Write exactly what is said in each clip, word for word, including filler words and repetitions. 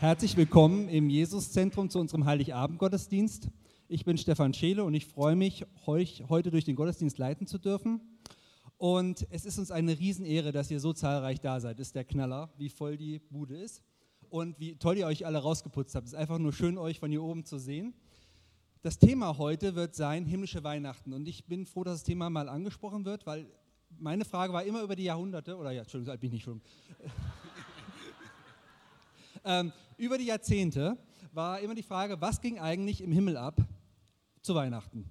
Herzlich willkommen im Jesuszentrum zu unserem Heiligabend-Gottesdienst. Ich bin Stefan Scheele und ich freue mich, euch heute durch den Gottesdienst leiten zu dürfen. Und es ist uns eine Riesenehre, dass ihr so zahlreich da seid. Das ist der Knaller, wie voll die Bude ist und wie toll ihr euch alle rausgeputzt habt. Es ist einfach nur schön, euch von hier oben zu sehen. Das Thema heute wird sein himmlische Weihnachten und ich bin froh, dass das Thema mal angesprochen wird, weil meine Frage war immer über die Jahrhunderte, oder ja, Entschuldigung, so alt bin ich nicht schon. ähm, über die Jahrzehnte war immer die Frage, was ging eigentlich im Himmel ab zu Weihnachten?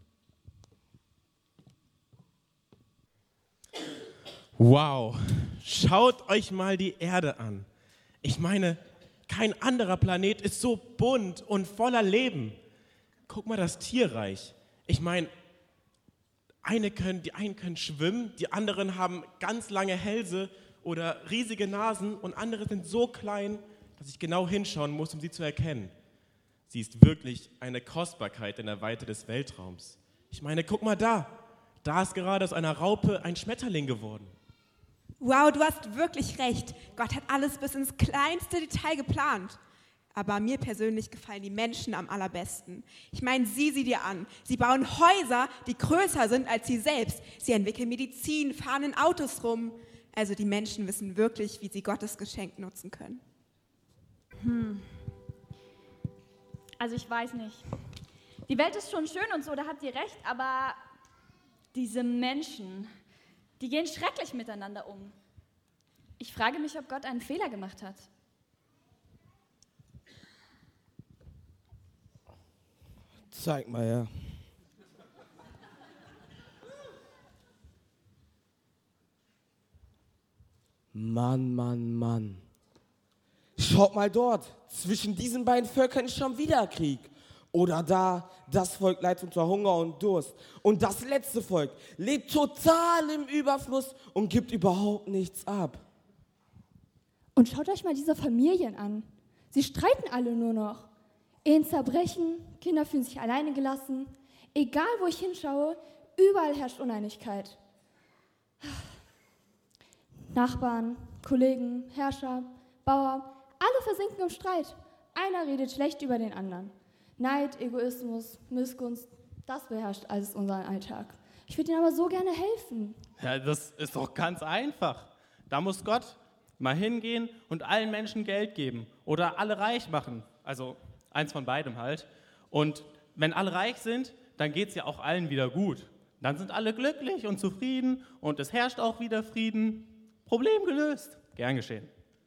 Wow, schaut euch mal die Erde an. Ich meine, kein anderer Planet ist so bunt und voller Leben. Guck mal das Tierreich. Ich meine, eine können, die einen können schwimmen, die anderen haben ganz lange Hälse oder riesige Nasen und andere sind so klein, dass ich genau hinschauen muss, um sie zu erkennen. Sie ist wirklich eine Kostbarkeit in der Weite des Weltraums. Ich meine, guck mal da. Da ist gerade aus einer Raupe ein Schmetterling geworden. Wow, du hast wirklich recht. Gott hat alles bis ins kleinste Detail geplant. Aber mir persönlich gefallen die Menschen am allerbesten. Ich meine, sieh sie dir an. Sie bauen Häuser, die größer sind als sie selbst. Sie entwickeln Medizin, fahren in Autos rum. Also die Menschen wissen wirklich, wie sie Gottes Geschenk nutzen können. Hm. Also ich weiß nicht. Die Welt ist schon schön und so, da habt ihr recht, aber diese Menschen, die gehen schrecklich miteinander um. Ich frage mich, ob Gott einen Fehler gemacht hat. Zeig mal her. Mann, Mann, Mann. Schaut mal dort, zwischen diesen beiden Völkern ist schon wieder Krieg. Oder da, das Volk leidet unter Hunger und Durst. Und das letzte Volk lebt total im Überfluss und gibt überhaupt nichts ab. Und schaut euch mal diese Familien an. Sie streiten alle nur noch. Ehen zerbrechen, Kinder fühlen sich alleine gelassen. Egal, wo ich hinschaue, überall herrscht Uneinigkeit. Nachbarn, Kollegen, Herrscher, Bauer, alle versinken im Streit. Einer redet schlecht über den anderen. Neid, Egoismus, Missgunst, das beherrscht alles unseren Alltag. Ich würde Ihnen aber so gerne helfen. Ja, das ist doch ganz einfach. Da muss Gott mal hingehen und allen Menschen Geld geben oder alle reich machen. Also eins von beidem halt. Und wenn alle reich sind, dann geht es ja auch allen wieder gut. Dann sind alle glücklich und zufrieden und es herrscht auch wieder Frieden. Problem gelöst. Gern geschehen.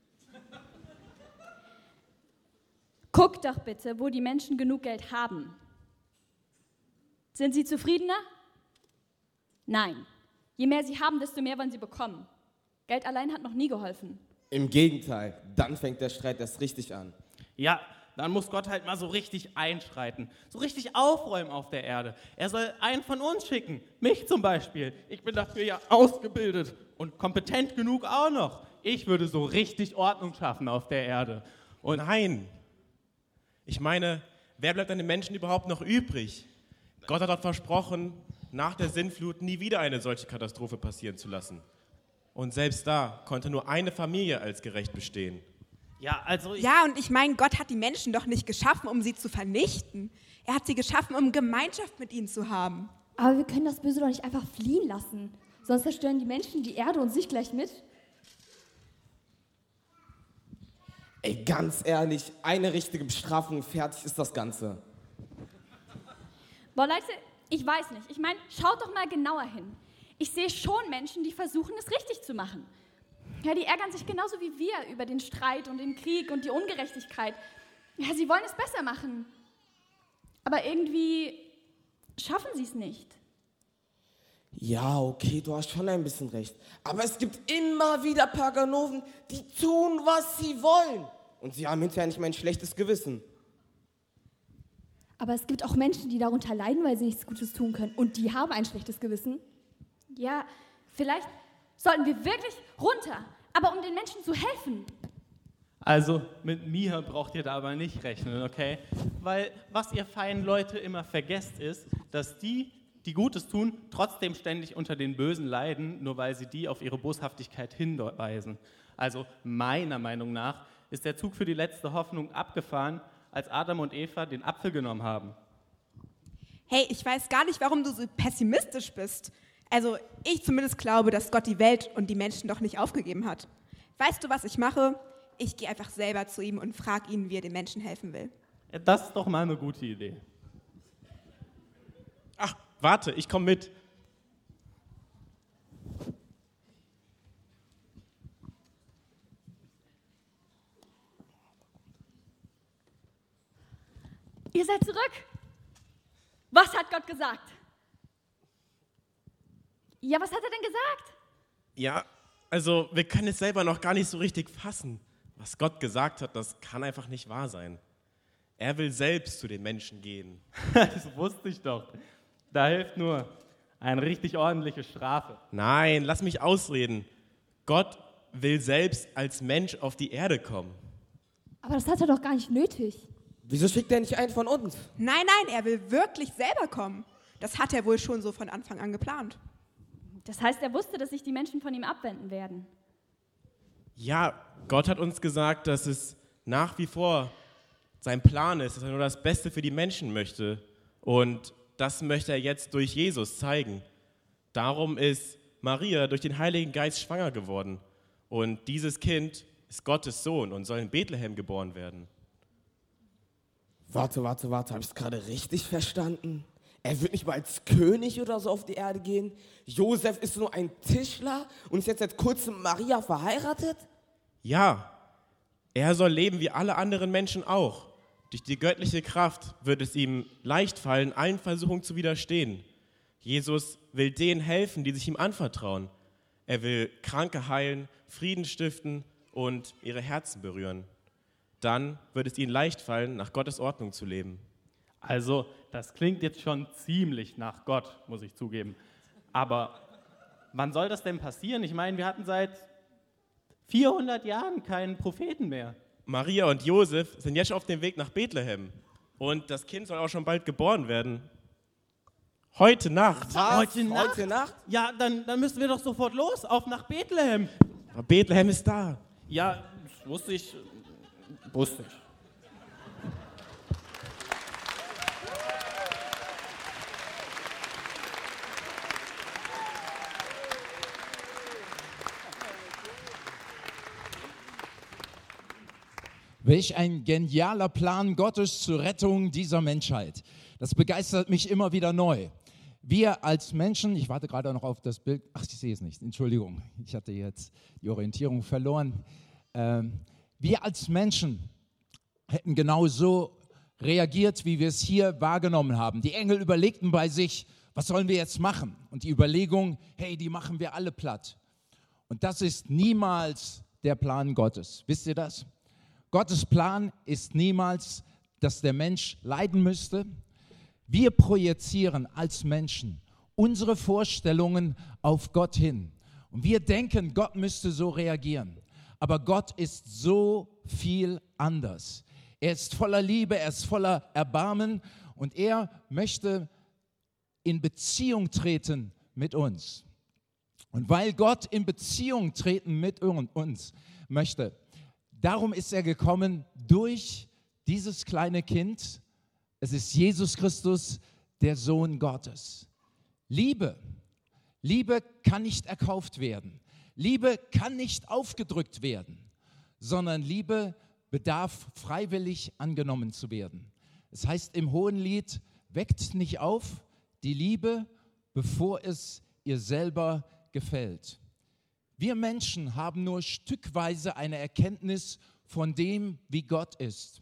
Guck doch bitte, wo die Menschen genug Geld haben. Sind sie zufriedener? Nein. Je mehr sie haben, desto mehr wollen sie bekommen. Geld allein hat noch nie geholfen. Im Gegenteil, dann fängt der Streit erst richtig an. Ja, dann muss Gott halt mal so richtig einschreiten, so richtig aufräumen auf der Erde. Er soll einen von uns schicken, mich zum Beispiel. Ich bin dafür ja ausgebildet und kompetent genug auch noch. Ich würde so richtig Ordnung schaffen auf der Erde. Und nein, ich meine, wer bleibt an den Menschen überhaupt noch übrig? Gott hat doch versprochen, nach der Sintflut nie wieder eine solche Katastrophe passieren zu lassen. Und selbst da konnte nur eine Familie als gerecht bestehen. Ja, also ich Ja, und ich meine, Gott hat die Menschen doch nicht geschaffen, um sie zu vernichten. Er hat sie geschaffen, um Gemeinschaft mit ihnen zu haben. Aber wir können das Böse doch nicht einfach fliehen lassen. Sonst zerstören die Menschen die Erde und sich gleich mit. Ey, ganz ehrlich, eine richtige Bestrafung, fertig ist das Ganze. Boah, Leute, ich weiß nicht. Ich meine, schaut doch mal genauer hin. Ich sehe schon Menschen, die versuchen, es richtig zu machen. Ja, die ärgern sich genauso wie wir über den Streit und den Krieg und die Ungerechtigkeit. Ja, sie wollen es besser machen. Aber irgendwie schaffen sie es nicht. Ja, okay, du hast schon ein bisschen recht. Aber es gibt immer wieder Paganoven, die tun, was sie wollen. Und sie haben hinterher nicht mal ein schlechtes Gewissen. Aber es gibt auch Menschen, die darunter leiden, weil sie nichts Gutes tun können. Und die haben ein schlechtes Gewissen. Ja, vielleicht sollten wir wirklich runter, aber um den Menschen zu helfen. Also mit mir braucht ihr da aber nicht rechnen, okay? Weil was ihr feinen Leute immer vergesst ist, dass die, die Gutes tun, trotzdem ständig unter den Bösen leiden, nur weil sie die auf ihre Boshaftigkeit hinweisen. Also meiner Meinung nach ist der Zug für die letzte Hoffnung abgefahren, als Adam und Eva den Apfel genommen haben. Hey, ich weiß gar nicht, warum du so pessimistisch bist. Also ich zumindest glaube, dass Gott die Welt und die Menschen doch nicht aufgegeben hat. Weißt du, was ich mache? Ich gehe einfach selber zu ihm und frage ihn, wie er den Menschen helfen will. Ja, das ist doch mal eine gute Idee. Ach, warte, ich komme mit. Ihr seid zurück. Was hat Gott gesagt? Ja, was hat er denn gesagt? Ja, also wir können es selber noch gar nicht so richtig fassen. Was Gott gesagt hat, das kann einfach nicht wahr sein. Er will selbst zu den Menschen gehen. Das wusste ich doch. Da hilft nur eine richtig ordentliche Strafe. Nein, lass mich ausreden. Gott will selbst als Mensch auf die Erde kommen. Aber das hat er doch gar nicht nötig. Wieso schickt er nicht einen von uns? Nein, nein, er will wirklich selber kommen. Das hat er wohl schon so von Anfang an geplant. Das heißt, er wusste, dass sich die Menschen von ihm abwenden werden. Ja, Gott hat uns gesagt, dass es nach wie vor sein Plan ist, dass er nur das Beste für die Menschen möchte. Und das möchte er jetzt durch Jesus zeigen. Darum ist Maria durch den Heiligen Geist schwanger geworden. Und dieses Kind ist Gottes Sohn und soll in Bethlehem geboren werden. Warte, warte, warte, habe ich es gerade richtig verstanden? Er wird nicht mal als König oder so auf die Erde gehen? Josef ist nur ein Tischler und ist jetzt seit kurzem mit Maria verheiratet? Ja, er soll leben wie alle anderen Menschen auch. Durch die göttliche Kraft wird es ihm leicht fallen, allen Versuchungen zu widerstehen. Jesus will denen helfen, die sich ihm anvertrauen. Er will Kranke heilen, Frieden stiften und ihre Herzen berühren. Dann wird es ihnen leicht fallen, nach Gottes Ordnung zu leben. Also, das klingt jetzt schon ziemlich nach Gott, muss ich zugeben. Aber wann soll das denn passieren? Ich meine, wir hatten seit vierhundert Jahren keinen Propheten mehr. Maria und Josef sind jetzt schon auf dem Weg nach Bethlehem. Und das Kind soll auch schon bald geboren werden. Heute Nacht. Was? Heute Nacht? Heute Nacht? Ja, dann, dann müssen wir doch sofort los, auf nach Bethlehem. Aber Bethlehem ist da. Ja, das wusste ich. Wusste ich. Welch ein genialer Plan Gottes zur Rettung dieser Menschheit. Das begeistert mich immer wieder neu. Wir als Menschen, ich warte gerade noch auf das Bild, ach, ich sehe es nicht, Entschuldigung, ich hatte jetzt die Orientierung verloren. Ähm, wir als Menschen hätten genau so reagiert, wie wir es hier wahrgenommen haben. Die Engel überlegten bei sich, was sollen wir jetzt machen? Und die Überlegung, hey, die machen wir alle platt. Und das ist niemals der Plan Gottes. Wisst ihr das? Gottes Plan ist niemals, dass der Mensch leiden müsste. Wir projizieren als Menschen unsere Vorstellungen auf Gott hin. Und wir denken, Gott müsste so reagieren. Aber Gott ist so viel anders. Er ist voller Liebe, er ist voller Erbarmen und er möchte in Beziehung treten mit uns. Und weil Gott in Beziehung treten mit uns möchte, darum ist er gekommen durch dieses kleine Kind. Es ist Jesus Christus, der Sohn Gottes. Liebe, Liebe kann nicht erkauft werden. Liebe kann nicht aufgedrückt werden, sondern Liebe bedarf freiwillig angenommen zu werden. Es heißt im Hohenlied, weckt nicht auf die Liebe, bevor es ihr selber gefällt. Wir Menschen haben nur stückweise eine Erkenntnis von dem, wie Gott ist.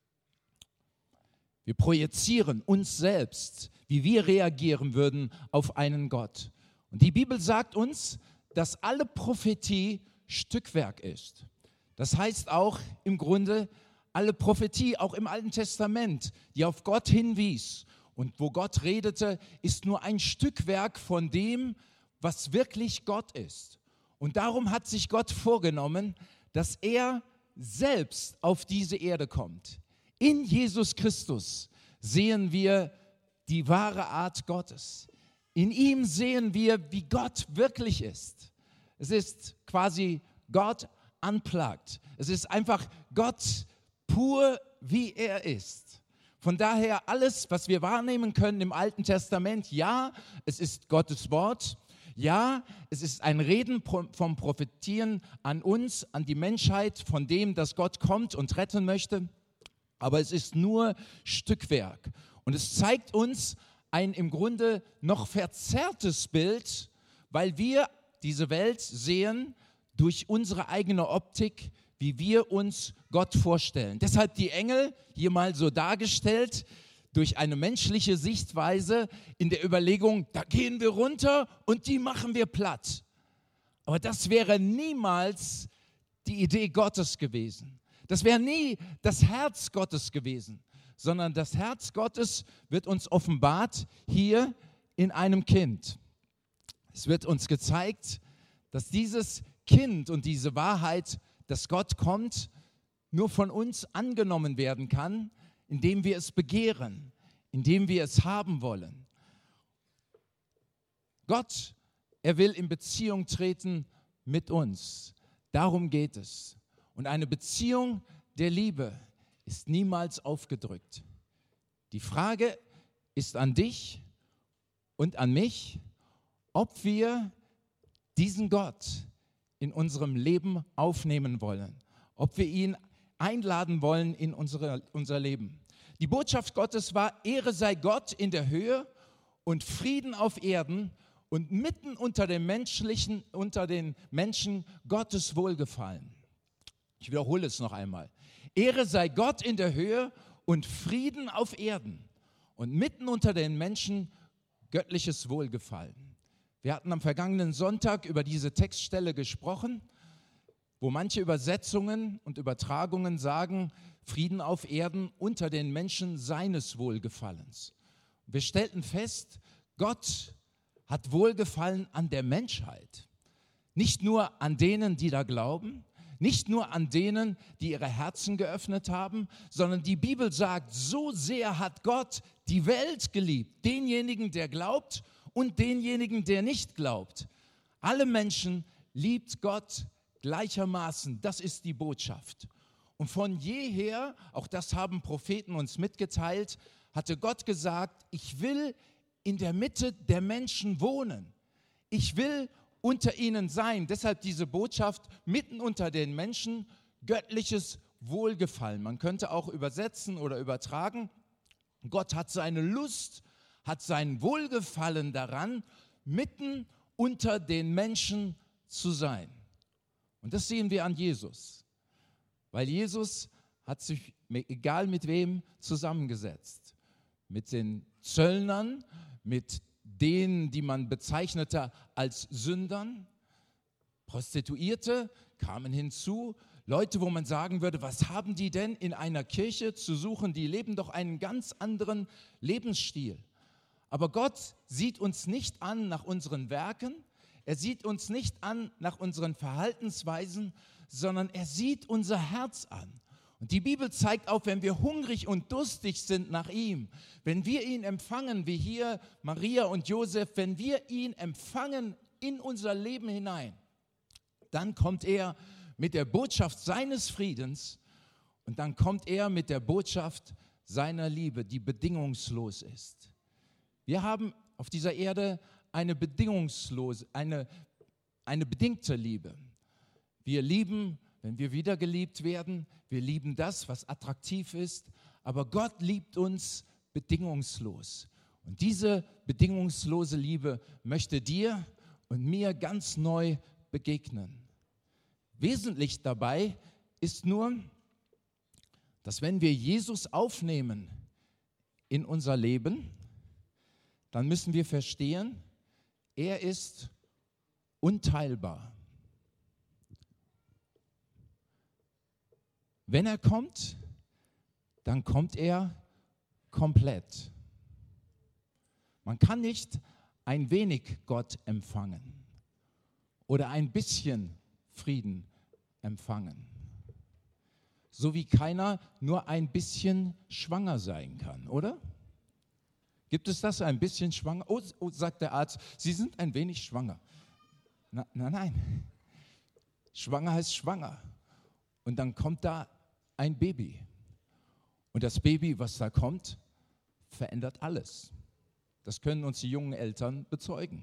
Wir projizieren uns selbst, wie wir reagieren würden auf einen Gott. Und die Bibel sagt uns, dass alle Prophetie Stückwerk ist. Das heißt auch im Grunde, alle Prophetie, auch im Alten Testament, die auf Gott hinwies und wo Gott redete, ist nur ein Stückwerk von dem, was wirklich Gott ist. Und darum hat sich Gott vorgenommen, dass er selbst auf diese Erde kommt. In Jesus Christus sehen wir die wahre Art Gottes. In ihm sehen wir, wie Gott wirklich ist. Es ist quasi Gott unplugged. Es ist einfach Gott pur, wie er ist. Von daher alles, was wir wahrnehmen können im Alten Testament, ja, es ist Gottes Wort. Ja, es ist ein Reden vom Prophetien an uns, an die Menschheit, von dem, dass Gott kommt und retten möchte. Aber es ist nur Stückwerk. Und es zeigt uns ein im Grunde noch verzerrtes Bild, weil wir diese Welt sehen durch unsere eigene Optik, wie wir uns Gott vorstellen. Deshalb die Engel hier mal so dargestellt, durch eine menschliche Sichtweise in der Überlegung, da gehen wir runter und die machen wir platt. Aber das wäre niemals die Idee Gottes gewesen. Das wäre nie das Herz Gottes gewesen, sondern das Herz Gottes wird uns offenbart hier in einem Kind. Es wird uns gezeigt, dass dieses Kind und diese Wahrheit, dass Gott kommt, nur von uns angenommen werden kann, indem wir es begehren, indem wir es haben wollen. Gott, er will in Beziehung treten mit uns. Darum geht es. Und eine Beziehung der Liebe ist niemals aufgedrückt. Die Frage ist an dich und an mich, ob wir diesen Gott in unserem Leben aufnehmen wollen, ob wir ihn einladen wollen in unsere, unser Leben. Die Botschaft Gottes war, Ehre sei Gott in der Höhe und Frieden auf Erden und mitten unter den menschlichen, unter den Menschen Gottes Wohlgefallen. Ich wiederhole es noch einmal. Ehre sei Gott in der Höhe und Frieden auf Erden und mitten unter den Menschen göttliches Wohlgefallen. Wir hatten am vergangenen Sonntag über diese Textstelle gesprochen, wo manche Übersetzungen und Übertragungen sagen, Frieden auf Erden unter den Menschen seines Wohlgefallens. Wir stellten fest, Gott hat Wohlgefallen an der Menschheit. Nicht nur an denen, die da glauben, nicht nur an denen, die ihre Herzen geöffnet haben, sondern die Bibel sagt, so sehr hat Gott die Welt geliebt, denjenigen, der glaubt und denjenigen, der nicht glaubt. Alle Menschen liebt Gott gleichermaßen. Das ist die Botschaft. Und von jeher, auch das haben Propheten uns mitgeteilt, hatte Gott gesagt, ich will in der Mitte der Menschen wohnen. Ich will unter ihnen sein. Deshalb diese Botschaft, mitten unter den Menschen, göttliches Wohlgefallen. Man könnte auch übersetzen oder übertragen, Gott hat seine Lust, hat sein Wohlgefallen daran, mitten unter den Menschen zu sein. Und das sehen wir an Jesus. Weil Jesus hat sich, egal mit wem, zusammengesetzt. Mit den Zöllnern, mit denen, die man bezeichnete als Sündern. Prostituierte kamen hinzu. Leute, wo man sagen würde, was haben die denn in einer Kirche zu suchen? Die leben doch einen ganz anderen Lebensstil. Aber Gott sieht uns nicht an nach unseren Werken. Er sieht uns nicht an nach unseren Verhaltensweisen, sondern er sieht unser Herz an. Und die Bibel zeigt auch, wenn wir hungrig und durstig sind nach ihm, wenn wir ihn empfangen, wie hier Maria und Josef, wenn wir ihn empfangen in unser Leben hinein, dann kommt er mit der Botschaft seines Friedens und dann kommt er mit der Botschaft seiner Liebe, die bedingungslos ist. Wir haben auf dieser Erde eine bedingungslose, eine, eine bedingte Liebe. Wir lieben, wenn wir wieder geliebt werden, wir lieben das, was attraktiv ist, aber Gott liebt uns bedingungslos. Und diese bedingungslose Liebe möchte dir und mir ganz neu begegnen. Wesentlich dabei ist nur, dass wenn wir Jesus aufnehmen in unser Leben, dann müssen wir verstehen, er ist unteilbar. Wenn er kommt, dann kommt er komplett. Man kann nicht ein wenig Gott empfangen oder ein bisschen Frieden empfangen. So wie keiner nur ein bisschen schwanger sein kann, oder? Gibt es das, ein bisschen schwanger? Oh, oh, sagt der Arzt, Sie sind ein wenig schwanger. Na, nein, nein. Schwanger heißt schwanger. Und dann kommt da ein Baby. Und das Baby, was da kommt, verändert alles. Das können uns die jungen Eltern bezeugen.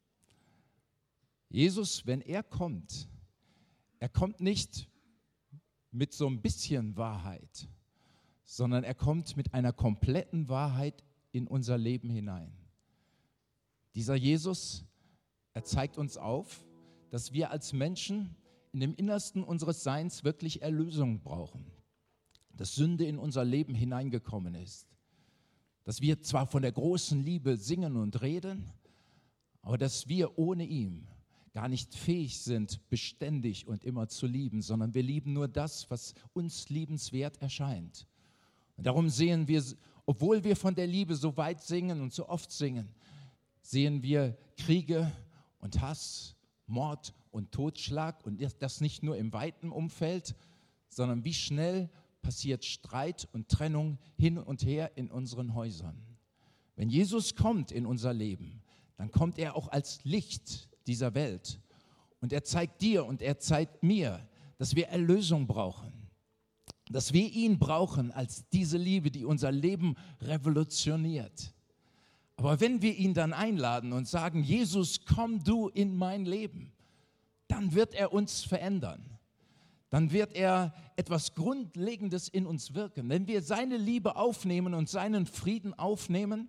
Jesus, wenn er kommt, er kommt nicht mit so ein bisschen Wahrheit, sondern er kommt mit einer kompletten Wahrheit in unser Leben hinein. Dieser Jesus, er zeigt uns auf, dass wir als Menschen in dem Innersten unseres Seins wirklich Erlösung brauchen. Dass Sünde in unser Leben hineingekommen ist. Dass wir zwar von der großen Liebe singen und reden, aber dass wir ohne ihn gar nicht fähig sind, beständig und immer zu lieben, sondern wir lieben nur das, was uns liebenswert erscheint. Und darum sehen wir, obwohl wir von der Liebe so weit singen und so oft singen, sehen wir Kriege und Hass, Mord und Totschlag und das nicht nur im weiten Umfeld, sondern wie schnell passiert Streit und Trennung hin und her in unseren Häusern. Wenn Jesus kommt in unser Leben, dann kommt er auch als Licht dieser Welt und er zeigt dir und er zeigt mir, dass wir Erlösung brauchen, dass wir ihn brauchen als diese Liebe, die unser Leben revolutioniert. Aber wenn wir ihn dann einladen und sagen, Jesus, komm du in mein Leben, dann wird er uns verändern. Dann wird er etwas Grundlegendes in uns wirken. Wenn wir seine Liebe aufnehmen und seinen Frieden aufnehmen,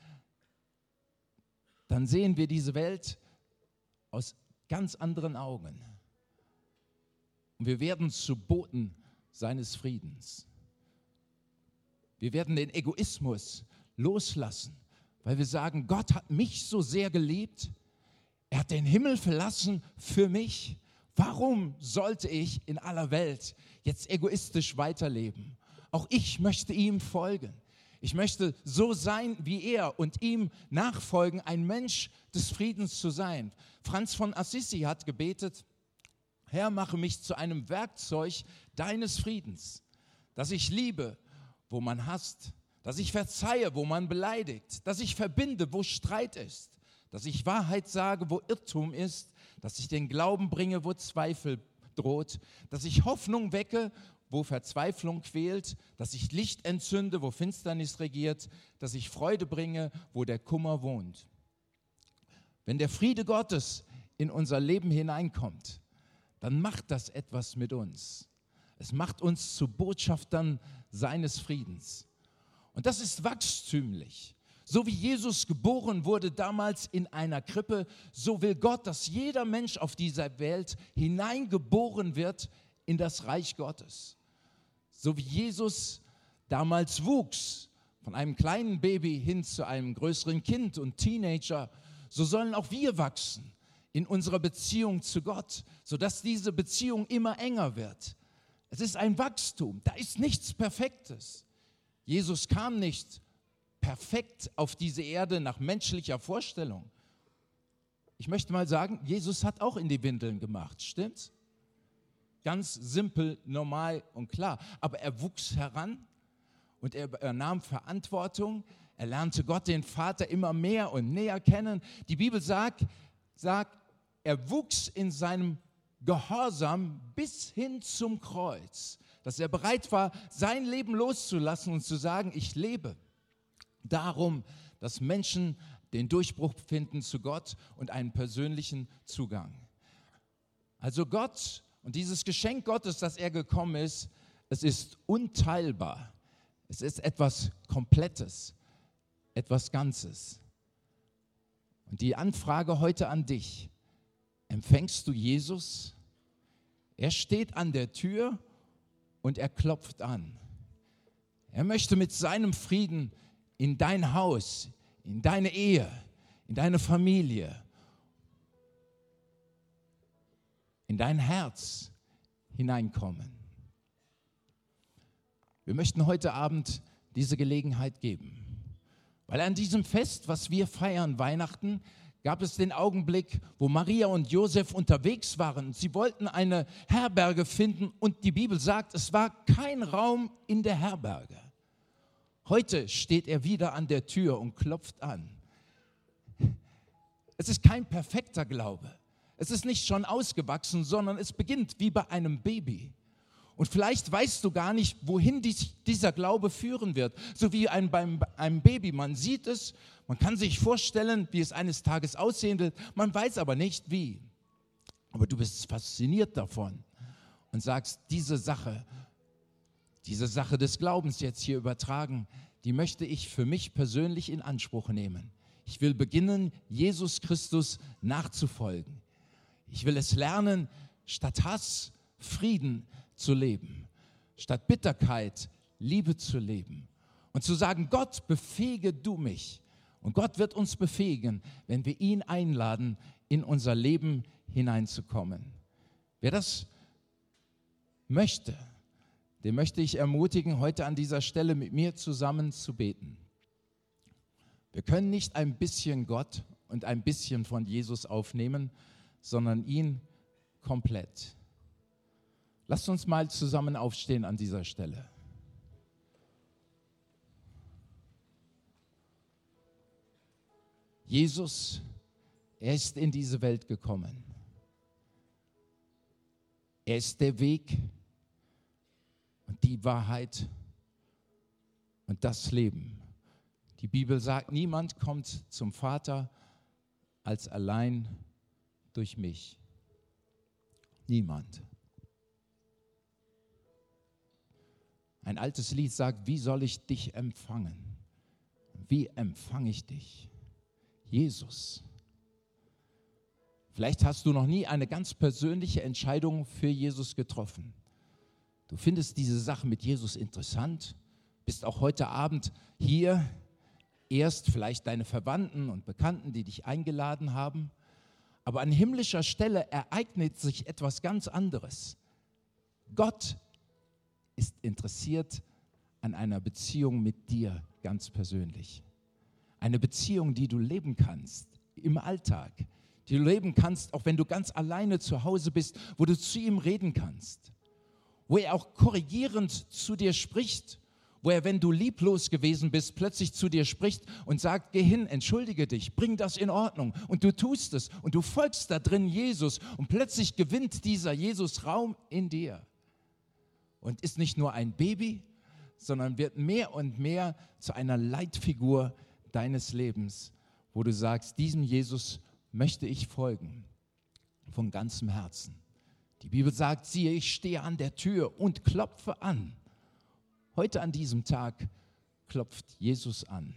dann sehen wir diese Welt aus ganz anderen Augen. Und wir werden zu Boten seines Friedens. Wir werden den Egoismus loslassen, weil wir sagen, Gott hat mich so sehr geliebt, er hat den Himmel verlassen für mich. Warum sollte ich in aller Welt jetzt egoistisch weiterleben? Auch ich möchte ihm folgen. Ich möchte so sein wie er und ihm nachfolgen, ein Mensch des Friedens zu sein. Franz von Assisi hat gebetet, Herr, mache mich zu einem Werkzeug deines Friedens, dass ich liebe, wo man hasst, dass ich verzeihe, wo man beleidigt, dass ich verbinde, wo Streit ist, dass ich Wahrheit sage, wo Irrtum ist, dass ich den Glauben bringe, wo Zweifel droht, dass ich Hoffnung wecke, wo Verzweiflung quält, dass ich Licht entzünde, wo Finsternis regiert, dass ich Freude bringe, wo der Kummer wohnt. Wenn der Friede Gottes in unser Leben hineinkommt, dann macht das etwas mit uns. Es macht uns zu Botschaftern seines Friedens. Und das ist wachstümlich. So wie Jesus geboren wurde damals in einer Krippe, so will Gott, dass jeder Mensch auf dieser Welt hineingeboren wird in das Reich Gottes. So wie Jesus damals wuchs, von einem kleinen Baby hin zu einem größeren Kind und Teenager, so sollen auch wir wachsen in unserer Beziehung zu Gott, sodass diese Beziehung immer enger wird. Es ist ein Wachstum, da ist nichts Perfektes. Jesus kam nicht perfekt auf diese Erde nach menschlicher Vorstellung. Ich möchte mal sagen, Jesus hat auch in die Windeln gemacht, stimmt's? Ganz simpel, normal und klar. Aber er wuchs heran und er, er nahm Verantwortung. Er lernte Gott, den Vater, immer mehr und näher kennen. Die Bibel sagt, sagt, er wuchs in seinem Gehorsam bis hin zum Kreuz. Dass er bereit war, sein Leben loszulassen und zu sagen, ich lebe. Darum, dass Menschen den Durchbruch finden zu Gott und einen persönlichen Zugang. Also Gott und dieses Geschenk Gottes, dass er gekommen ist, es ist unteilbar. Es ist etwas Komplettes, etwas Ganzes. Und die Anfrage heute an dich, empfängst du Jesus? Er steht an der Tür und er klopft an. Er möchte mit seinem Frieden in dein Haus, in deine Ehe, in deine Familie, in dein Herz hineinkommen. Wir möchten heute Abend diese Gelegenheit geben, weil an diesem Fest, was wir feiern, Weihnachten, gab es den Augenblick, wo Maria und Josef unterwegs waren. Sie wollten eine Herberge finden und die Bibel sagt, es war kein Raum in der Herberge. Heute steht er wieder an der Tür und klopft an. Es ist kein perfekter Glaube. Es ist nicht schon ausgewachsen, sondern es beginnt wie bei einem Baby. Und vielleicht weißt du gar nicht, wohin dies, dieser Glaube führen wird. So wie ein, beim einem Baby. Man sieht es, man kann sich vorstellen, wie es eines Tages aussehen wird. Man weiß aber nicht, wie. Aber du bist fasziniert davon und sagst, diese Sache, diese Sache des Glaubens jetzt hier übertragen, die möchte ich für mich persönlich in Anspruch nehmen. Ich will beginnen, Jesus Christus nachzufolgen. Ich will es lernen, statt Hass Frieden zu leben, statt Bitterkeit Liebe zu leben und zu sagen, Gott, befähige du mich. Und Gott wird uns befähigen, wenn wir ihn einladen, in unser Leben hineinzukommen. Wer das möchte, den möchte ich ermutigen, heute an dieser Stelle mit mir zusammen zu beten. Wir können nicht ein bisschen Gott und ein bisschen von Jesus aufnehmen, sondern ihn komplett. Lasst uns mal zusammen aufstehen an dieser Stelle. Jesus, er ist in diese Welt gekommen. Er ist der Weg und die Wahrheit und das Leben. Die Bibel sagt, niemand kommt zum Vater als allein durch mich. Niemand. Ein altes Lied sagt, wie soll ich dich empfangen? Wie empfange ich dich? Jesus. Vielleicht hast du noch nie eine ganz persönliche Entscheidung für Jesus getroffen. Du findest diese Sache mit Jesus interessant, bist auch heute Abend hier, erst vielleicht deine Verwandten und Bekannten, die dich eingeladen haben, aber an himmlischer Stelle ereignet sich etwas ganz anderes. Gott ist interessiert an einer Beziehung mit dir ganz persönlich. Eine Beziehung, die du leben kannst im Alltag, die du leben kannst, auch wenn du ganz alleine zu Hause bist, wo du zu ihm reden kannst, wo er auch korrigierend zu dir spricht, wo er, wenn du lieblos gewesen bist, plötzlich zu dir spricht und sagt, geh hin, entschuldige dich, bring das in Ordnung. Und du tust es und du folgst da drin Jesus und plötzlich gewinnt dieser Jesus Raum in dir. Und ist nicht nur ein Baby, sondern wird mehr und mehr zu einer Leitfigur deines Lebens, wo du sagst, diesem Jesus möchte ich folgen, von ganzem Herzen. Die Bibel sagt, siehe, ich stehe an der Tür und klopfe an. Heute an diesem Tag klopft Jesus an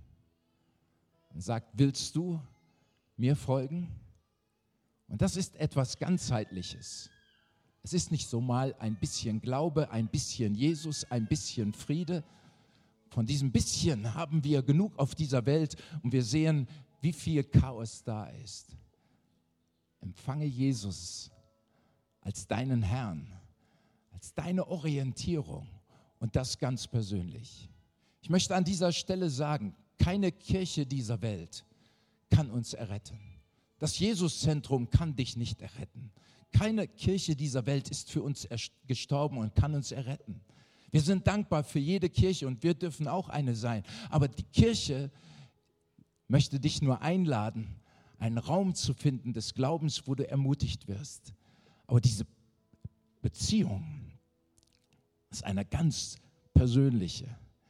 und sagt, willst du mir folgen? Und das ist etwas Ganzheitliches. Es ist nicht so mal ein bisschen Glaube, ein bisschen Jesus, ein bisschen Friede. Von diesem bisschen haben wir genug auf dieser Welt und wir sehen, wie viel Chaos da ist. Empfange Jesus als deinen Herrn, als deine Orientierung und das ganz persönlich. Ich möchte an dieser Stelle sagen, keine Kirche dieser Welt kann uns erretten. Das Jesuszentrum kann dich nicht erretten. Keine Kirche dieser Welt ist für uns gestorben und kann uns erretten. Wir sind dankbar für jede Kirche und wir dürfen auch eine sein. Aber die Kirche möchte dich nur einladen, einen Raum zu finden des Glaubens, wo du ermutigt wirst. Aber diese Beziehung ist eine ganz persönliche,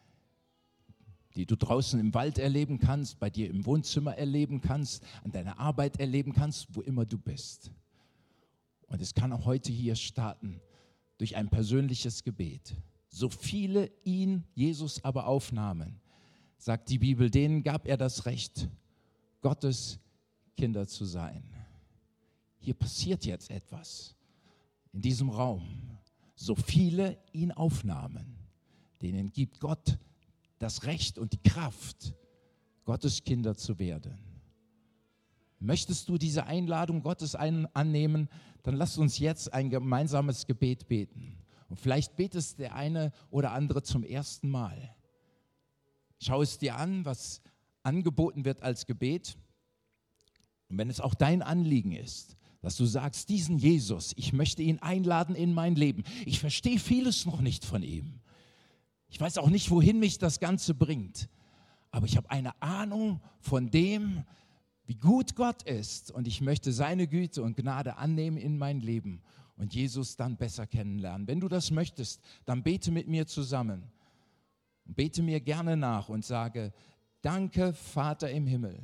die du draußen im Wald erleben kannst, bei dir im Wohnzimmer erleben kannst, an deiner Arbeit erleben kannst, wo immer du bist. Und es kann auch heute hier starten durch ein persönliches Gebet. So viele ihn, Jesus, aber aufnahmen, sagt die Bibel, denen gab er das Recht, Gottes Kinder zu sein. Hier passiert jetzt etwas in diesem Raum. So viele ihn aufnahmen, denen gibt Gott das Recht und die Kraft, Gottes Kinder zu werden. Möchtest du diese Einladung Gottes ein- annehmen, dann lass uns jetzt ein gemeinsames Gebet beten. Und vielleicht betest der eine oder andere zum ersten Mal. Schau es dir an, was angeboten wird als Gebet. Und wenn es auch dein Anliegen ist, dass du sagst, diesen Jesus, ich möchte ihn einladen in mein Leben. Ich verstehe vieles noch nicht von ihm. Ich weiß auch nicht, wohin mich das Ganze bringt. Aber ich habe eine Ahnung von dem, wie gut Gott ist. Und ich möchte seine Güte und Gnade annehmen in mein Leben. und Jesus dann besser kennenlernen. Wenn du das möchtest, dann bete mit mir zusammen. Bete mir gerne nach und sage, danke, Vater im Himmel,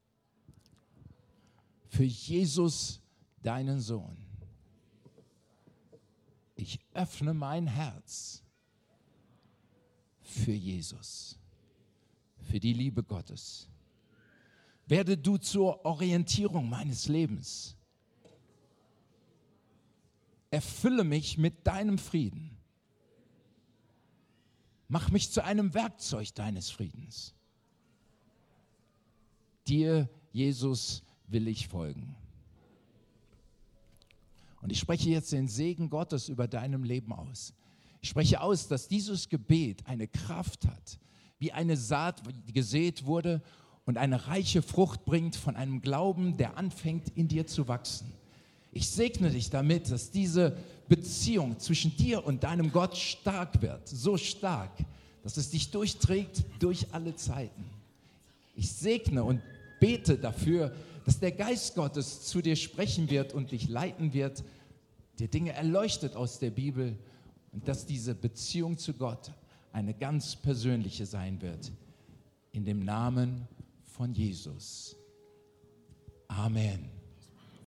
für Jesus, deinen Sohn. Ich öffne mein Herz für Jesus, für die Liebe Gottes. Werde du zur Orientierung meines Lebens. Erfülle mich mit deinem Frieden. Mach mich zu einem Werkzeug deines Friedens. Dir, Jesus, will ich folgen. Und ich spreche jetzt den Segen Gottes über deinem Leben aus. Ich spreche aus, dass dieses Gebet eine Kraft hat, wie eine Saat, die gesät wurde und eine reiche Frucht bringt von einem Glauben, der anfängt in dir zu wachsen. Ich segne dich damit, dass diese Beziehung zwischen dir und deinem Gott stark wird, so stark, dass es dich durchträgt durch alle Zeiten. Ich segne und bete dafür, dass der Geist Gottes zu dir sprechen wird und dich leiten wird, dir Dinge erleuchtet aus der Bibel und dass diese Beziehung zu Gott eine ganz persönliche sein wird. In dem Namen von Jesus. Amen.